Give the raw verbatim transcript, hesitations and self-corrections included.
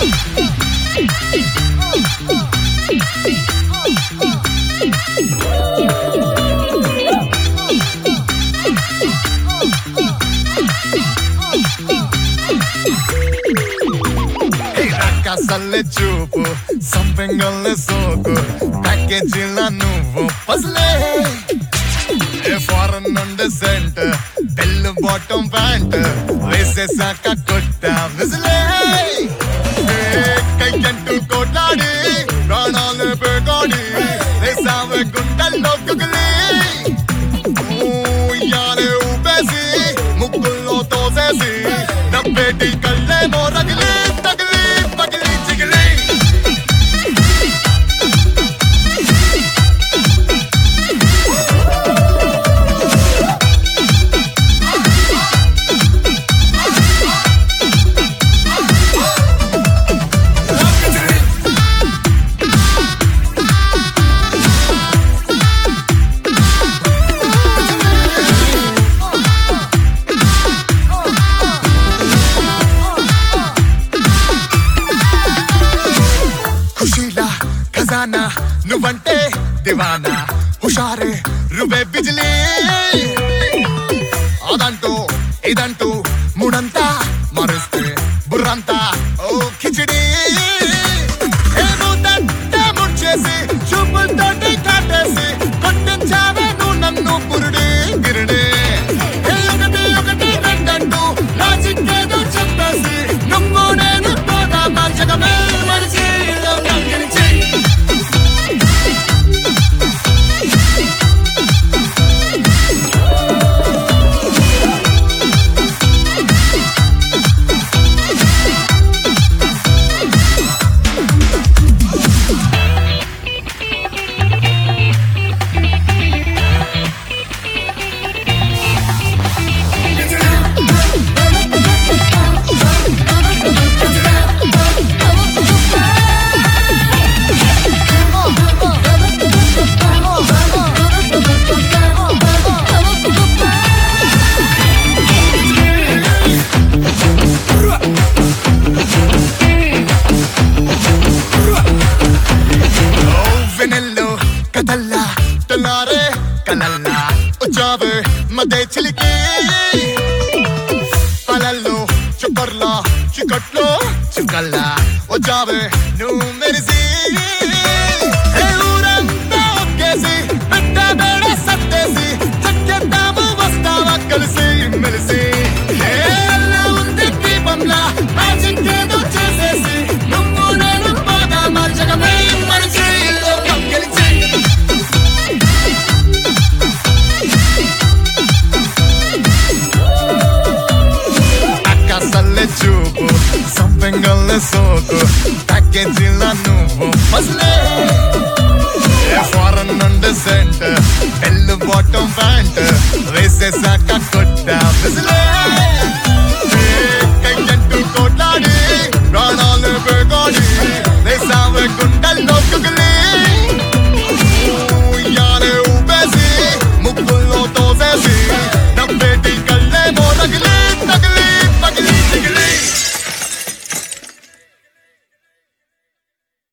Sale chupo, సంపెంగల్లే సోకు ప్యాకేజీల నువ్వు పసలే ఏ ఫారెన్ నుండి సెంట్ బెల్ బాటమ్ ప్యాంట్ వేసేసాక కొట్ట విజిలే కైకంటూ కొట్లాడి ప్రాణాలు పెగాడి వేసావే గుండెల్లో కుగిలి ఉయ్యాలే ఊపేసి ముగ్గుల్లో తోసేసి డబ్బేటి కళ్ళే మోరగిలి ఖజానా నువ్వంటే దివానా హుషారే రుబే బిజిలీ అదంటూ ఇదంటూ మూడంతా మరుస్తే బుర్రంతా ఓ కిచిడి ముడ్చేసి చూపులతోటి కాటేసి కొట్టించావే నువ్వు నన్ను పురుడి గిరిడి ఒకటి ఒకటి రెండంటూ లాజిక్ ఏదో చెప్పేసి నువ్వు నేను పోదా మంచగమే మరిచి కదల్లా తలారే కలల్లా వచ్చావే మదే చిలికి అలల్లో చుక్కర్లా చికట్లో చుక్కల్లా వచ్చావే నువ్వు మెరిసి ఊరంతా ఒక్కేసి పెట్ట బేడ సత్తేసి చక్కెద్దాము వస్తావా కలిసి మెలిసి ఉంది దీపంలా మ్యాజిక్ ఏదో చేసేసి నువ్వు నేను పోదా మార్చగమే మనిషి చూపు సంపెంగల్లే సోకు ప్యాకేజీల నువ్వు పసలే ఫారెన్ నుండి సెంట్ బెల్ బాటమ్ ప్యాంట్ వేసేసాక కొట్ట విజిలే